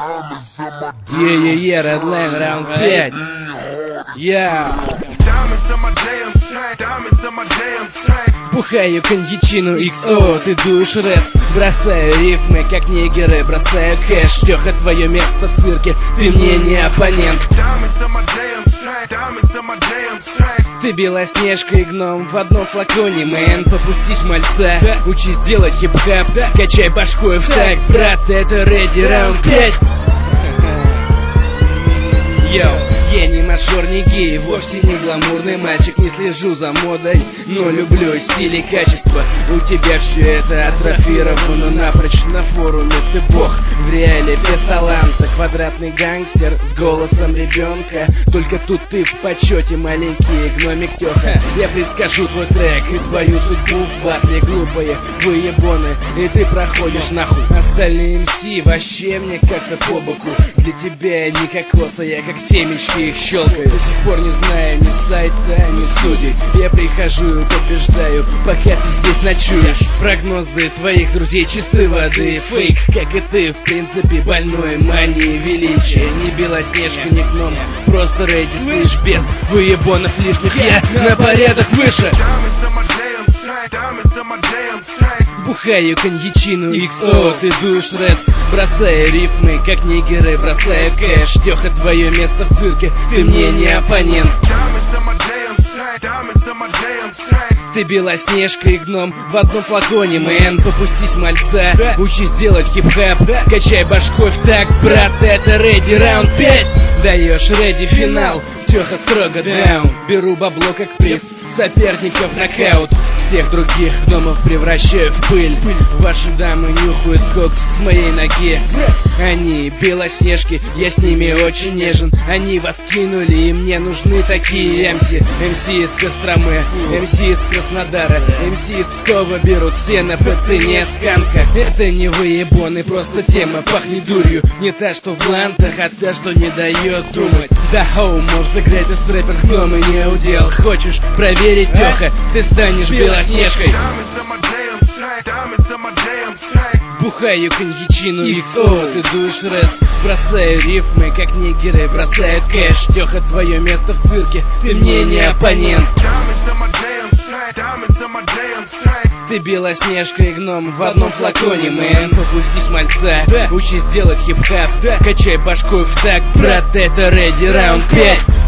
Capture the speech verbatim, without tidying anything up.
Е-е-е, Redline, раунд пять. Я бухаю коньячину икс о, ты дуешь рэп. Бросаю рифмы, как нигеры, бросаю кэш. Лёха, твое место в цирке, ты мне не оппонент. Ты Белоснежка и гном в одном флаконе, мэн. Попустись мальца, учись делать хип-хап, качай башкой в так, брат, это Ready раунд пять. Йоу, я не мажор, не гей, вовсе не гламурный мальчик, не слежу за модой, но люблю стиль и качество. У тебя все это атрофировано напрочь на форуме, ты бог, в реале без таланта, квадратный гангстер с голосом ребенка. Только тут ты в почете, маленький гномик Тёха. Я предскажу твой трек и твою судьбу в батле, глупые выебоны, и ты проходишь нахуй. Остальные эм си вообще мне как-то по боку, для тебя не кокоса, я как семечки их щелкаю. До сих пор не знаю ни сайта, ни судей. Я прихожу и побеждаю, пока ты здесь ночуешь. Прогнозы твоих друзей чистой воды, фейк, как и ты, в принципе, больной манией величия. Не Белоснежка, не гном, просто Ready, слышь, без выебонов лишних. Я на порядок выше. Бухаю коньячину икс о, ты дуешь рэп. Бросаю рифмы, как нигеры, бросаю кэш. Тёха, твое место в цирке, ты мне не оппонент. Ты Белоснежка и гном в одном флаконе, мэн. Попустись мальца, учись делать хип-хап, качай башкой в так, брат, это Ready раунд пять. Даешь Ready финал, Тёха строго даун. Беру бабло как приз, соперников нокаут. Всех других гномов превращаю в пыль. Ваши дамы нюхают кокс с моей ноги. Они Белоснежки, я с ними очень нежен. Они вас кинули, и мне нужны такие эм си. эм си из Костромы, эм си из Краснодара, эм си из Пскова берут все на пыты, не сканка. Это не выебоны, просто тема пахнет дурью. Не та, что в лантах, а та, что не дает думать. The home of the greatest rappers, гномы не удел. Хочешь проверить, Тёха, ты станешь Белоснежкой. Бухаю коньячину икс о, ты дуешь рэп. Бросаю рифмы, как нигеры, бросаю кэш. Тёха, твое место в цирке, ты мне не оппонент. Ты Белоснежка и гном в одном флаконе, мэн. Попустись мальца, учись делать хип-хап, качай башкой в так, брат, это Ready раунд пять.